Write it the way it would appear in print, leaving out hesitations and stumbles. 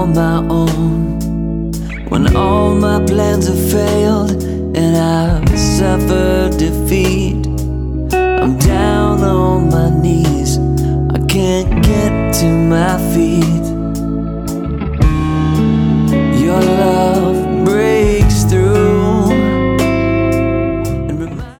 on my own, when all my plans have failed and I've suffered defeat.